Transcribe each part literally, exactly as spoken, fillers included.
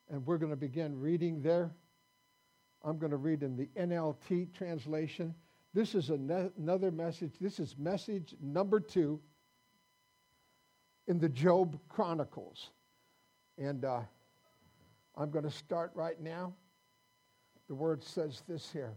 and we're going to begin reading there. I'm going to read in the N L T translation. This is an- another message. This is message number two in the Job Chronicles. And uh, I'm going to start right now. The word says this here.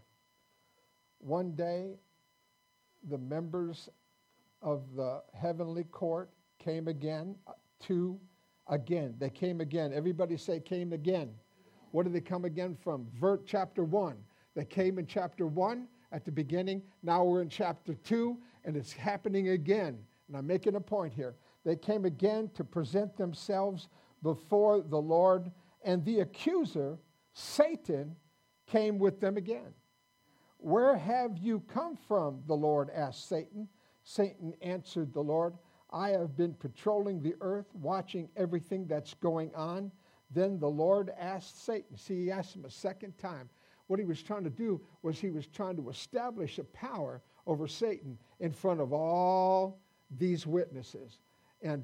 One day, the members of the heavenly court came again to again. They came again. Everybody say came again. What did they come again from? Vert chapter one. They came in chapter one at the beginning. Now we're in chapter two, and it's happening again. And I'm making a point here. They came again to present themselves before the Lord, and the accuser, Satan, came with them again. Where have you come from? The Lord asked Satan. Satan answered the Lord, I have been patrolling the earth, watching everything that's going on. Then the Lord asked Satan. See, he asked him a second time. What he was trying to do was he was trying to establish a power over Satan in front of all these witnesses. And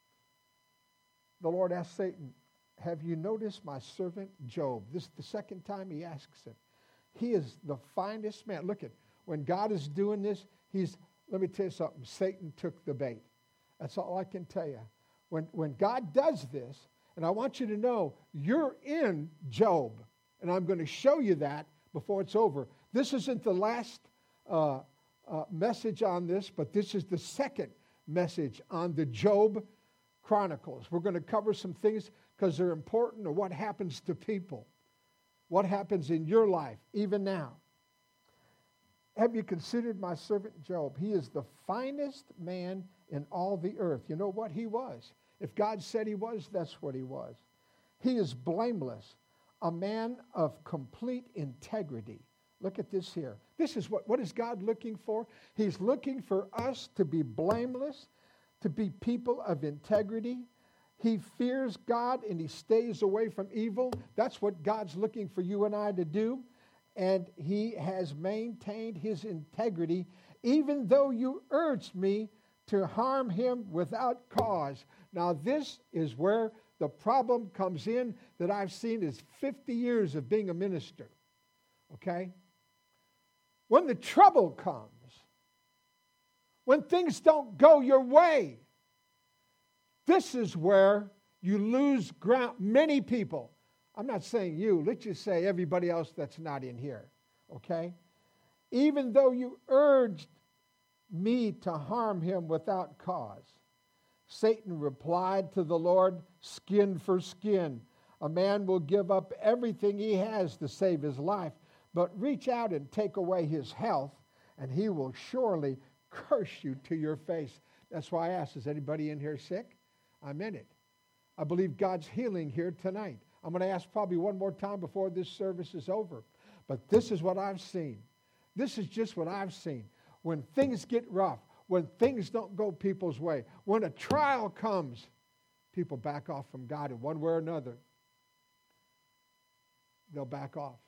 the Lord asked Satan, have you noticed my servant Job? This is the second time he asks him. He is the finest man. Look at, when God is doing this, he's, let me tell you something, Satan took the bait. That's all I can tell you. When, when God does this, and I want you to know, you're in Job. And I'm going to show you that before it's over. This isn't the last uh, uh, message on this, but this is the second message on the Job Chronicles. We're going to cover some things because they're important to what happens to people. What happens in your life, even now. Have you considered my servant Job? He is the finest man in all the earth. You know what he was? If God said he was, that's what he was. He is blameless, a man of complete integrity. Look at this here. This is what, what is God looking for? He's looking for us to be blameless, to be people of integrity. He fears God and he stays away from evil. That's what God's looking for you and I to do. And he has maintained his integrity, even though you urged me to harm him without cause. Now, this is where the problem comes in that I've seen is fifty years of being a minister. Okay? When the trouble comes, when things don't go your way, this is where you lose ground. Many people, I'm not saying you, let's just say everybody else that's not in here, okay? Even though you urged me to harm him without cause. Satan replied to the Lord, skin for skin. A man will give up everything he has to save his life, but reach out and take away his health, and he will surely curse you to your face. That's why I asked, is anybody in here sick? I'm in it. I believe God's healing here tonight. I'm going to ask probably one more time before this service is over. But this is what I've seen. This is just what I've seen. When things get rough, when things don't go people's way, when a trial comes, people back off from God in one way or another. They'll back off.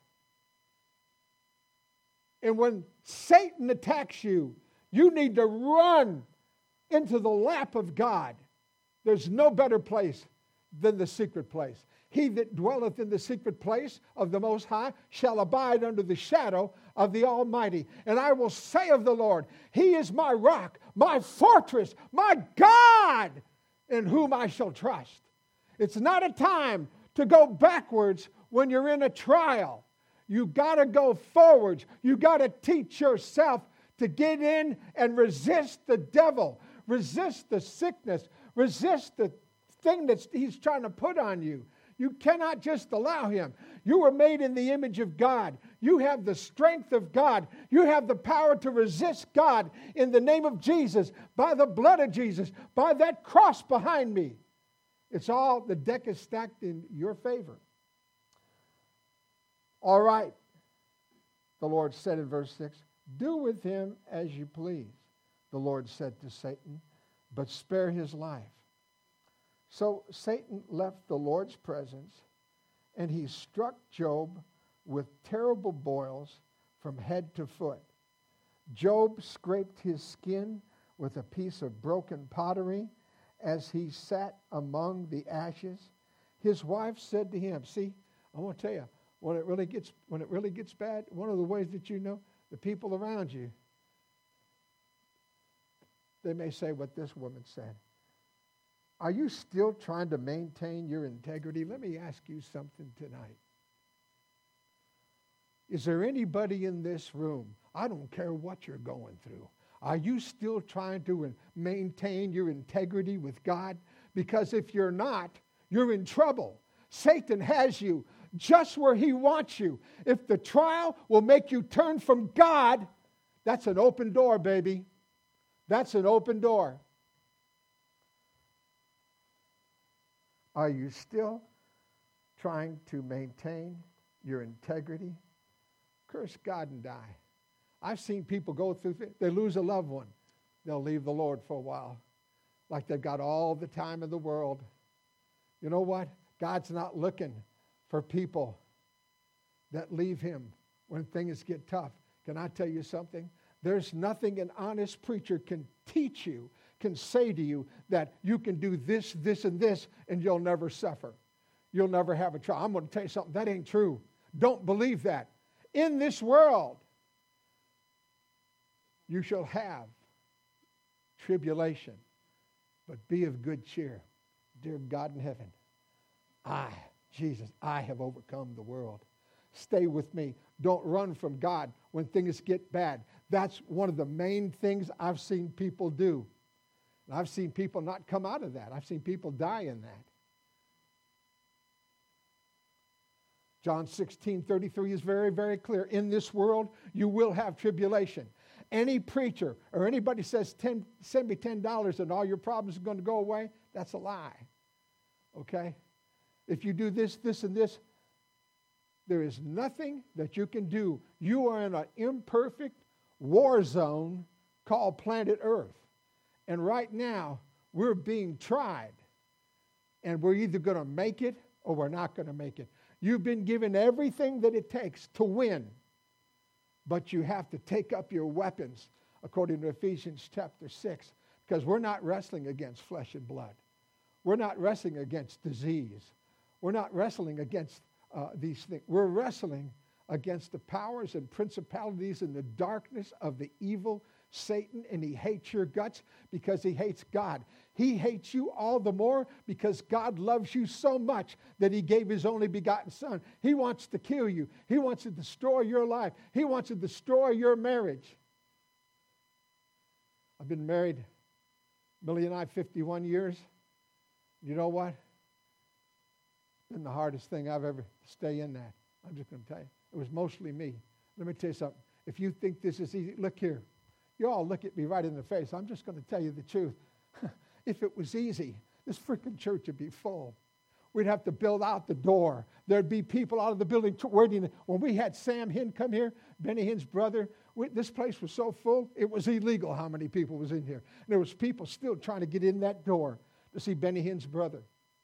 And when Satan attacks you, you need to run into the lap of God. There's no better place than the secret place. He that dwelleth in the secret place of the Most High shall abide under the shadow of the Almighty. And I will say of the Lord, He is my rock, my fortress, my God, in whom I shall trust. It's not a time to go backwards when you're in a trial. You got to go forwards. You got to teach yourself to get in and resist the devil, resist the sickness, resist the thing that he's trying to put on you. You cannot just allow him. You were made in the image of God. You have the strength of God. You have the power to resist God in the name of Jesus, by the blood of Jesus, by that cross behind me. It's all, the deck is stacked in your favor. All right, the Lord said in verse six, do with him as you please, the Lord said to Satan, but spare his life. So Satan left the Lord's presence, and he struck Job with terrible boils from head to foot. Job scraped his skin with a piece of broken pottery as he sat among the ashes. His wife said to him, see, I want to tell you, when it really gets when it really gets bad, one of the ways that you know, the people around you, they may say what this woman said. Are you still trying to maintain your integrity? Let me ask you something tonight. Is there anybody in this room, I don't care what you're going through, are you still trying to maintain your integrity with God? Because if you're not, you're in trouble. Satan has you just where he wants you. If the trial will make you turn from God, that's an open door, baby. That's an open door. Are you still trying to maintain your integrity? Curse God and die. I've seen people go through, they lose a loved one. They'll leave the Lord for a while, like they've got all the time in the world. You know what? God's not looking for people that leave him when things get tough. Can I tell you something? There's nothing an honest preacher can teach you, can say to you that you can do this, this, and this, and you'll never suffer. You'll never have a trial. I'm going to tell you something. That ain't true. Don't believe that. In this world, you shall have tribulation, but be of good cheer. Dear God in heaven, I, Jesus, I have overcome the world. Stay with me. Don't run from God when things get bad. That's one of the main things I've seen people do. And I've seen people not come out of that. I've seen people die in that. John sixteen thirty-three is very, very clear. In this world, you will have tribulation. Any preacher or anybody says, ten, send me ten dollars and all your problems are going to go away, that's a lie. Okay? If you do this, this, and this, there is nothing that you can do. You are in an imperfect war zone called planet Earth. And right now, we're being tried. And we're either going to make it or we're not going to make it. You've been given everything that it takes to win. But you have to take up your weapons, according to Ephesians chapter six. Because we're not wrestling against flesh and blood. We're not wrestling against disease. We're not wrestling against uh, these things. We're wrestling against the powers and principalities in the darkness of the evil Satan, and he hates your guts because he hates God. He hates you all the more because God loves you so much that he gave his only begotten son. He wants to kill you. He wants to destroy your life. He wants to destroy your marriage. I've been married, Millie and I, fifty-one years. You know what? It's been the hardest thing I've ever stay in that. I'm just going to tell you. It was mostly me. Let me tell you something. If you think this is easy, look here. You all look at me right in the face. I'm just going to tell you the truth. If it was easy, this freaking church would be full. We'd have to build out the door. There'd be people out of the building waiting. When we had Sam Hinn come here, Benny Hinn's brother, we, this place was so full, it was illegal how many people was in here. And there was people still trying to get in that door to see Benny Hinn's brother.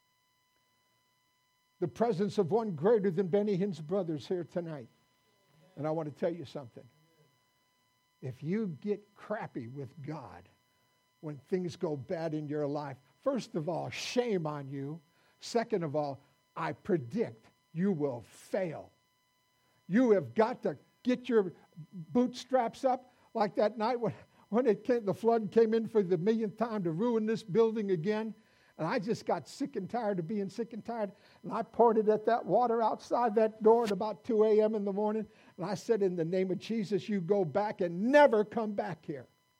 The presence of one greater than Benny Hinn's brother is here tonight. And I want to tell you something. If you get crappy with God when things go bad in your life, first of all, shame on you. Second of all, I predict you will fail. You have got to get your bootstraps up like that night when, when it came, the flood came in for the millionth time to ruin this building again. And I just got sick and tired of being sick and tired. And I poured it at that water outside that door at about two a.m. in the morning. And I said, in the name of Jesus, you go back and never come back here.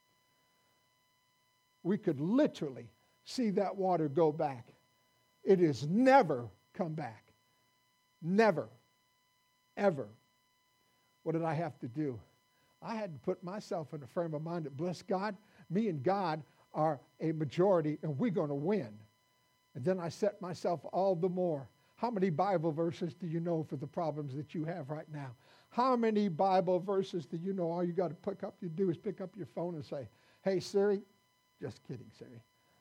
We could literally see that water go back. It has never come back. Never. Ever. What did I have to do? I had to put myself in a frame of mind that, bless God, me and God are a majority and we're going to win. And then I set myself all the more. How many Bible verses do you know for the problems that you have right now? How many Bible verses do you know? All you got to pick up, you do is pick up your phone and say, hey, Siri. Just kidding, Siri.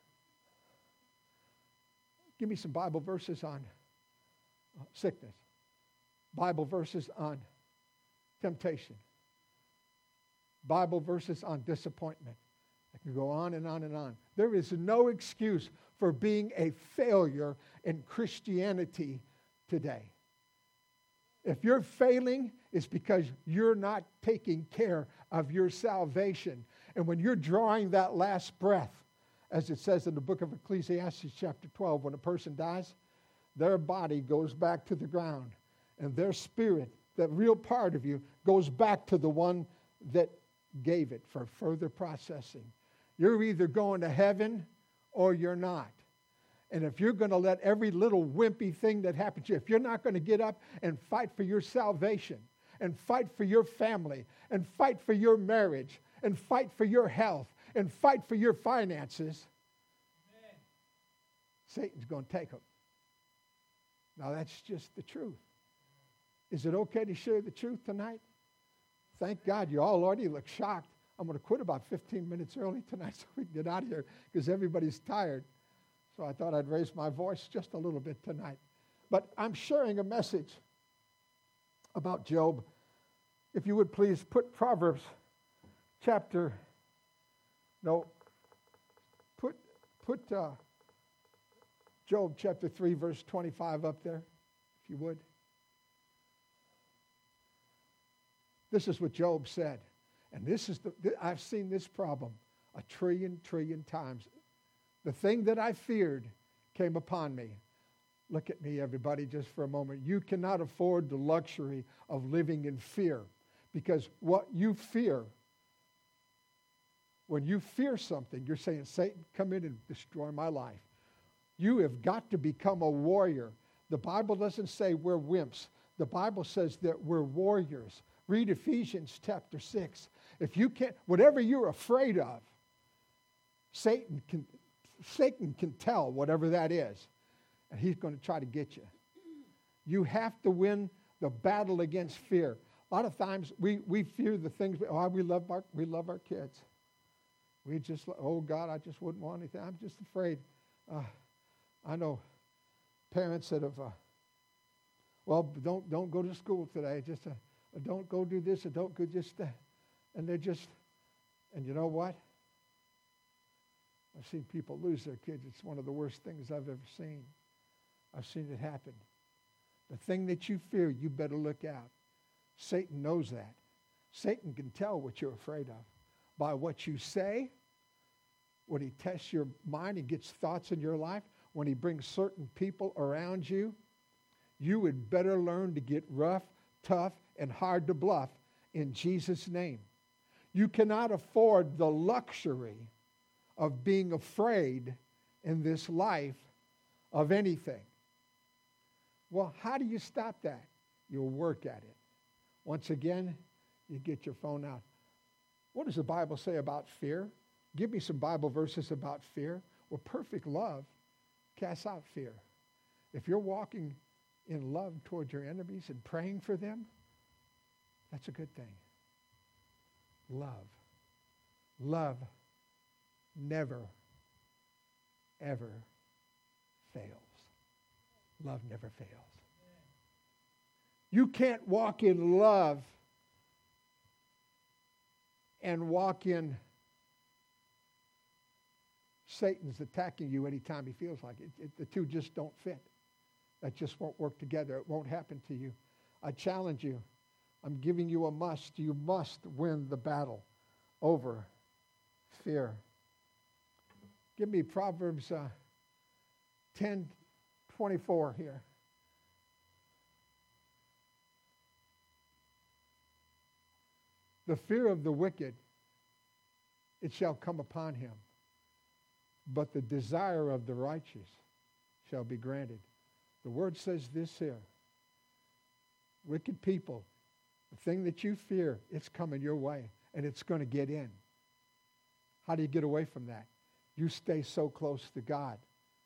Give me some Bible verses on uh, sickness. Bible verses on temptation. Bible verses on disappointment. You go on and on and on. There is no excuse for being a failure in Christianity today. If you're failing, it's because you're not taking care of your salvation. And when you're drawing that last breath, as it says in the book of Ecclesiastes chapter twelve, when a person dies, their body goes back to the ground. And their spirit, that real part of you, goes back to the one that gave it for further processing. You're either going to heaven or you're not. And if you're going to let every little wimpy thing that happens to you, if you're not going to get up and fight for your salvation, and fight for your family, and fight for your marriage, and fight for your health, and fight for your finances, amen, Satan's going to take them. Now that's just the truth. Is it okay to share the truth tonight? Thank God you all already look shocked. I'm going to quit about fifteen minutes early tonight so we can get out of here because everybody's tired. So I thought I'd raise my voice just a little bit tonight. But I'm sharing a message about Job. If you would please put Proverbs chapter, no, put, put uh, Job chapter three, verse twenty-five up there, if you would. This is what Job said. And this is the, I've seen this problem a trillion, trillion times. The thing that I feared came upon me. Look at me, everybody, just for a moment. You cannot afford the luxury of living in fear, because what you fear, when you fear something, you're saying, Satan, come in and destroy my life. You have got to become a warrior. The Bible doesn't say we're wimps. The Bible says that we're warriors. Read Ephesians chapter six. If you can't, whatever you're afraid of, Satan can, Satan can tell whatever that is, and he's going to try to get you. You have to win the battle against fear. A lot of times we, we fear the things. Oh, we love our we love our kids. We just, oh God, I just wouldn't want anything. I'm just afraid. Uh, I know parents that have, uh, well, don't don't go to school today. Just uh, don't go do this, or don't go just, uh, and they're just, and you know what? I've seen people lose their kids. It's one of the worst things I've ever seen. I've seen it happen. The thing that you fear, you better look out. Satan knows that. Satan can tell what you're afraid of by what you say, when he tests your mind and gets thoughts in your life, when he brings certain people around you. You would better learn to get rough, tough, and hard to bluff in Jesus' name. You cannot afford the luxury of being afraid in this life of anything. Well, how do you stop that? You'll work at it. Once again, you get your phone out. What does the Bible say about fear? Give me some Bible verses about fear. Well, perfect love casts out fear. If you're walking in love toward your enemies and praying for them, that's a good thing. Love. Love never, ever fails. Love never fails. You can't walk in love and walk in Satan's attacking you anytime he feels like it. it. The two just don't fit. That just won't work together. It won't happen to you. I challenge you. I'm giving you a must. You must win the battle over fear. Give me Proverbs uh, ten twenty-four here. The fear of the wicked, it shall come upon him, but the desire of the righteous shall be granted. The word says this here. Wicked people, the thing that you fear, it's coming your way, and it's going to get in. How do you get away from that? You stay so close to God.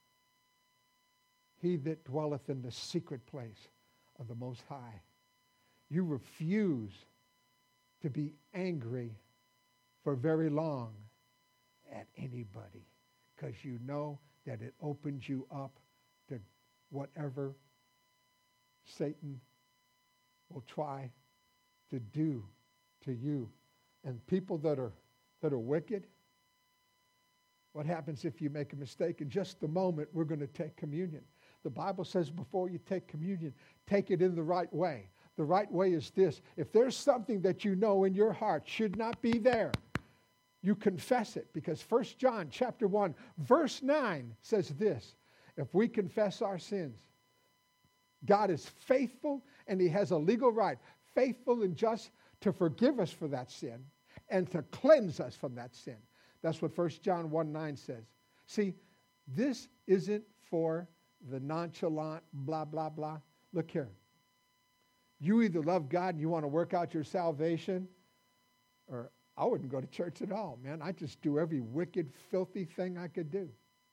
He that dwelleth in the secret place of the Most High. You refuse to be angry for very long at anybody, because you know that it opens you up to whatever Satan will try to do to you. And people that are that are wicked, What happens if you make a mistake? In just a moment, we're going to take communion. The Bible says before you take communion, take it in the right way. The right way is this. If there's something that you know in your heart should not be there, you confess it. Because First John chapter one, verse nine says this. If we confess our sins, God is faithful and he has a legal right, faithful and just to forgive us for that sin and to cleanse us from that sin. That's what First John one nine says. See, this isn't for the nonchalant, blah, blah, blah. Look here. You either love God and you want to work out your salvation, or I wouldn't go to church at all, man. I just do every wicked, filthy thing I could do.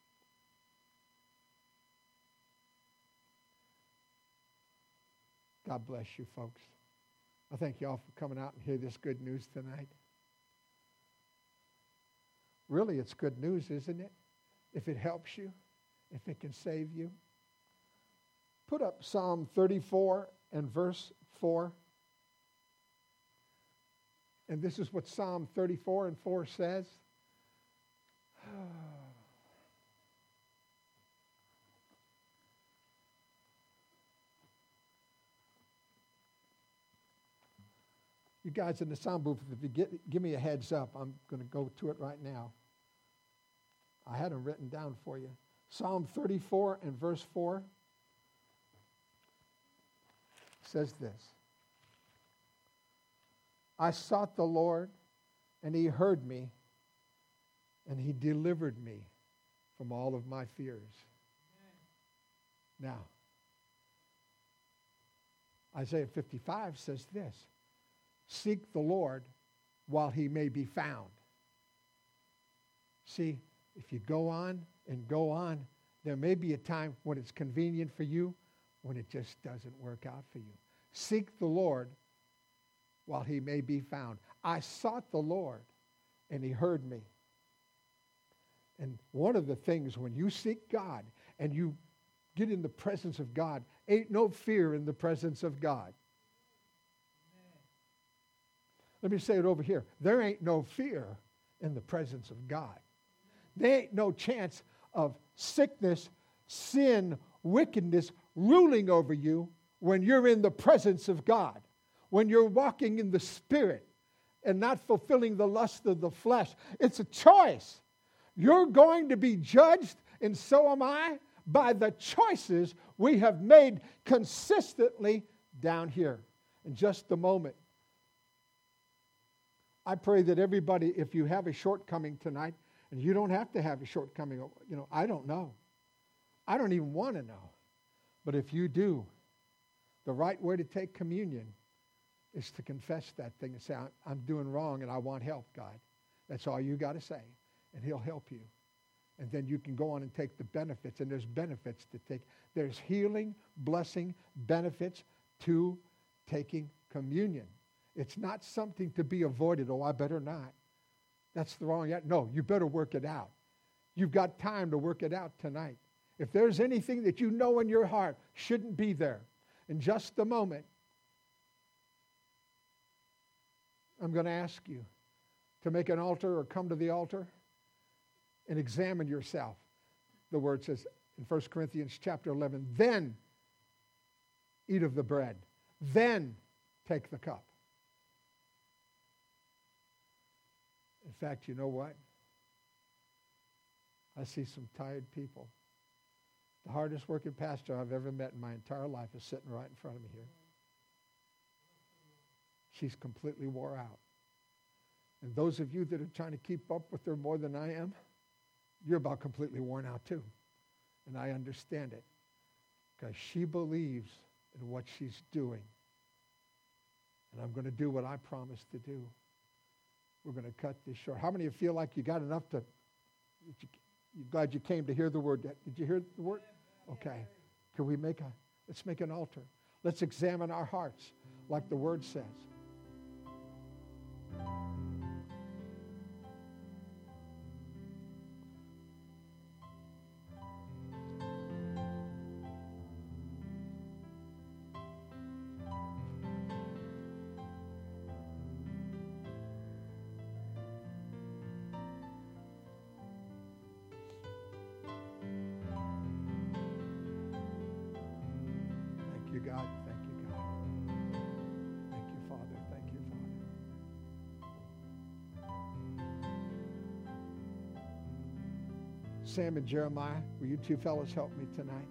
God bless you, folks. I thank you all for coming out and hear this good news tonight. Really, it's good news, isn't it? If it helps you, if it can save you. Put up Psalm thirty-four and verse four. And this is what Psalm thirty-four and four says. You guys in the sound booth, if you get, give me a heads up, I'm going to go to it right now. I had them written down for you. Psalm thirty-four and verse four says this. I sought the Lord, and he heard me, and he delivered me from all of my fears. Now, Isaiah fifty-five says this. Seek the Lord while he may be found. See, if you go on and go on, there may be a time when it's convenient for you, when it just doesn't work out for you. Seek the Lord while he may be found. I sought the Lord, and he heard me. And one of the things when you seek God and you get in the presence of God, ain't no fear in the presence of God. Let me say it over here. There ain't no fear in the presence of God. There ain't no chance of sickness, sin, wickedness ruling over you when you're in the presence of God, when you're walking in the Spirit and not fulfilling the lust of the flesh. It's a choice. You're going to be judged, and so am I, by the choices we have made consistently down here. In just a moment, I pray that everybody, if you have a shortcoming tonight, and you don't have to have a shortcoming, you know, I don't know. I don't even want to know. But if you do, the right way to take communion is to confess that thing and say, I'm doing wrong and I want help, God. That's all you got to say, and he'll help you. And then you can go on and take the benefits, and there's benefits to take. There's healing, blessing, benefits to taking communion. It's not something to be avoided. Oh, I better not. That's the wrong. No, you better work it out. You've got time to work it out tonight. If there's anything that you know in your heart shouldn't be there, in just a moment, I'm going to ask you to make an altar or come to the altar and examine yourself. The word says in First Corinthians chapter eleven, then eat of the bread, then take the cup. In fact, you know what? I see some tired people. The hardest working pastor I've ever met in my entire life is sitting right in front of me here. She's completely wore out. And those of you that are trying to keep up with her more than I am, you're about completely worn out too. And I understand it because she believes in what she's doing. And I'm going to do what I promised to do. We're going to cut this short. How many of you feel like you got enough to, you, you're glad you came to hear the word? Did you hear the word? Okay. Can we make a, let's make an altar. Let's examine our hearts like the word says. Sam and Jeremiah, will you two fellows help me tonight?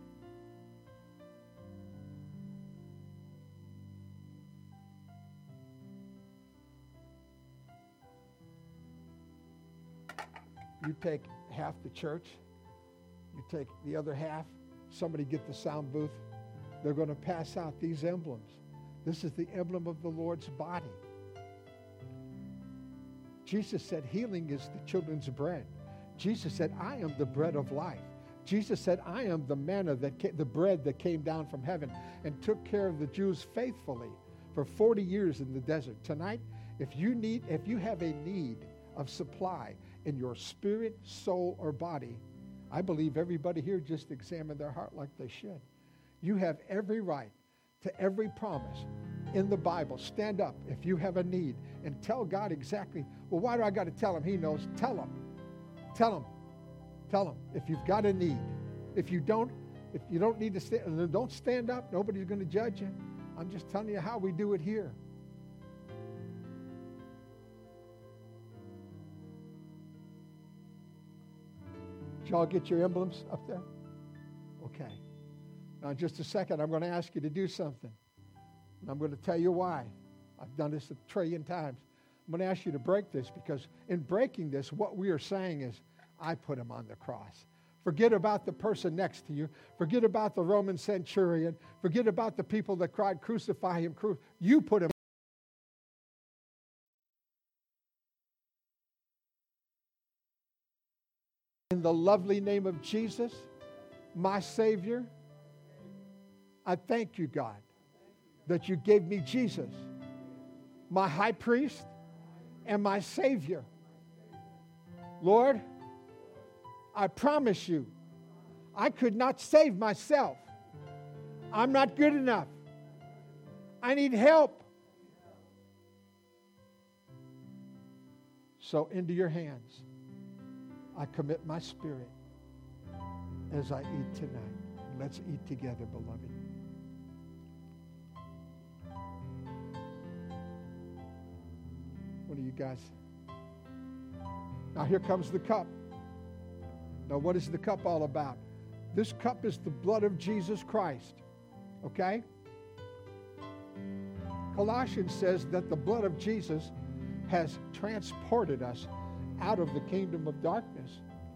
You take half the church. You take the other half. Somebody get the sound booth. They're going to pass out these emblems. This is the emblem of the Lord's body. Jesus said healing is the children's bread. Jesus said, I am the bread of life. Jesus said, I am the manna, that came, the bread that came down from heaven and took care of the Jews faithfully for forty years in the desert. Tonight, if you need, if you have a need of supply in your spirit, soul, or body, I believe everybody here just examine their heart like they should. You have every right to every promise in the Bible. Stand up if you have a need and tell God exactly, well, why do I got to tell him? He knows. Tell him. Tell him. Tell him if you've got a need. If you don't, if you don't need to stand, don't stand up. Nobody's going to judge you. I'm just telling you how we do it here. Did y'all get your emblems up there? Okay. Now, in just a second, I'm going to ask you to do something. And I'm going to tell you why. I've done this a trillion times. I'm going to ask you to break this, because in breaking this, what we are saying is, I put him on the cross. Forget about the person next to you. Forget about the Roman centurion. Forget about the people that cried, crucify him. Cru-. You put him. In the lovely name of Jesus, my Savior, I thank you, God, that you gave me Jesus, my high priest and my Savior. Lord, I promise you, I could not save myself. I'm not good enough. I need help. So into your hands, I commit my spirit as I eat tonight. Let's eat together, beloved. What are you guys? Now here comes the cup. Now what is the cup all about? This cup is the blood of Jesus Christ. Okay? Colossians says that the blood of Jesus has transported us out of the kingdom of darkness.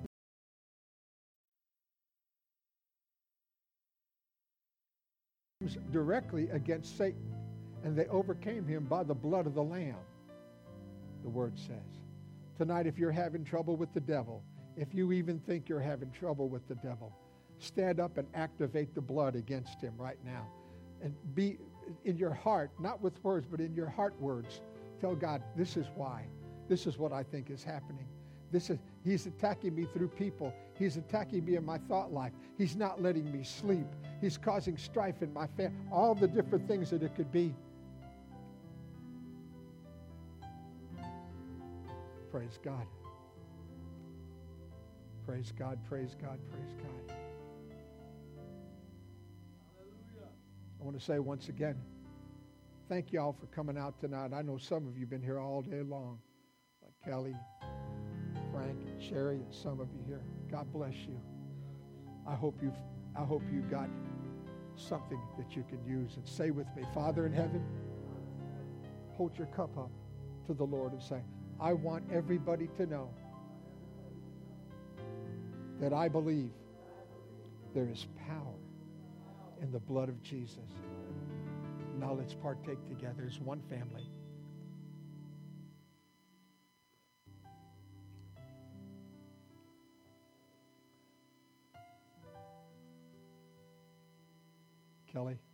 Directly against Satan, and they overcame him by the blood of the Lamb, the word says. Tonight, if you're having trouble with the devil, if you even think you're having trouble with the devil, stand up and activate the blood against him right now. And be in your heart, not with words, but in your heart words, tell God, this is why. This is what I think is happening. This is, he's attacking me through people. He's attacking me in my thought life. He's not letting me sleep. He's causing strife in my family. All the different things that it could be. Praise God. Praise God, praise God, praise God. I want to say once again, thank you all for coming out tonight. I know some of you have been here all day long, like Kelly, Frank, and Sherry, and some of you here. God bless you. I hope you've, I hope you got something that you can use. And say with me, Father in heaven, hold your cup up to the Lord and say, I want everybody to know that I believe there is power in the blood of Jesus. Now let's partake together as one family. Kelly.